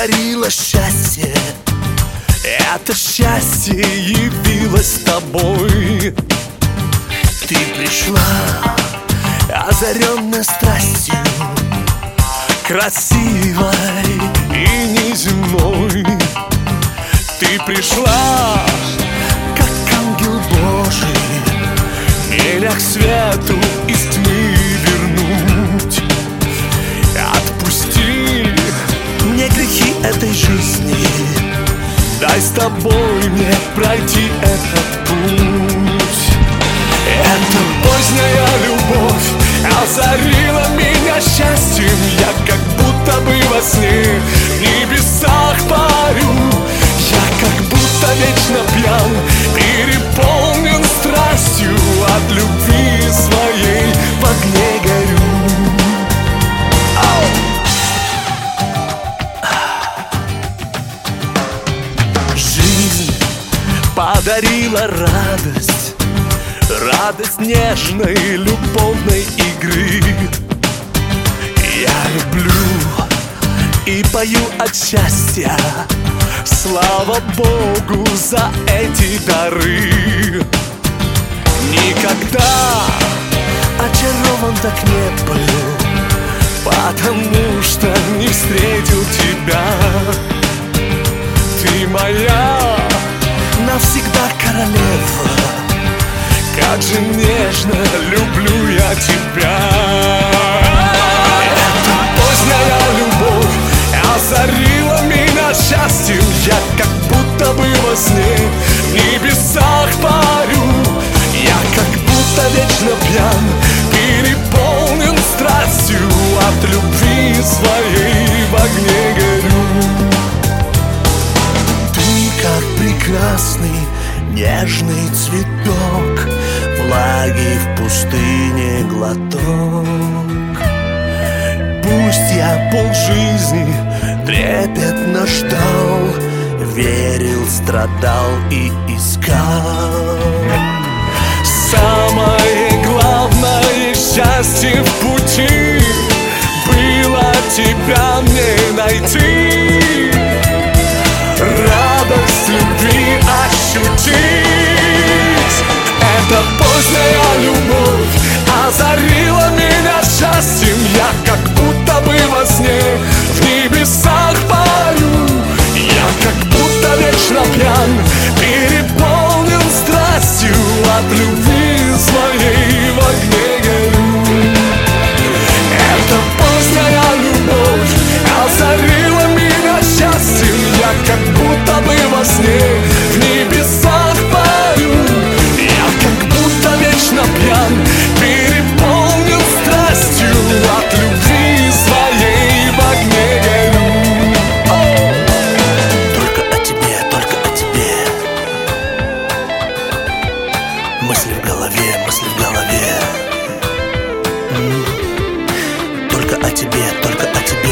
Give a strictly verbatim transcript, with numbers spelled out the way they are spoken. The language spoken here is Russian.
подарила счастье. Это счастье явилось с тобой. Ты пришла, озаренная страстью, красивой и неземной. Ты пришла, как ангел Божий, меня к свету из тьмы вернуть. Отпусти мне грехи этой жизни, дай с тобой мне пройти этот путь. Эта поздняя любовь озарила меня счастьем. Я как будто бы во сне в небесах парю. Я как будто вечно пьян, переполнен страстью, от любви своей в огне горю. Жизнь подарила радость, радость нежной любовной игры. Я люблю и пою от счастья, слава Богу за эти дары. Никогда очарован так не был, потому что не встретил тебя. Ты моя навсегда королева, как же нежно люблю я тебя. Эта поздняя любовь озарила меня счастьем. Я как будто бы во сне в небесах парю. Я как будто вечно пьян, переполнен страстью, от любви своей в огне горю. Ты как прекрасный нежный цветок, влаги в пустыне глоток. Пусть я полжизни трепетно ждал, верил, страдал и искал. Самое главное счастье в пути было тебя мне найти, радость любви ощутить. Эта поздняя любовь озарила меня счастьем. Я как будто бы во сне в небесах парю. Я как будто вечно пьян, переполнен страстью, от любви своей в огне горю. Эта поздняя любовь озарила меня счастьем. Я как будто бы во сне в небесах парю. Я как будто вечно пьян, переполнен страстью, от любви своей в огне горю. Только о тебе, только о тебе. Мысли в голове, мысли в голове. М-м. Только о тебе, только о тебе.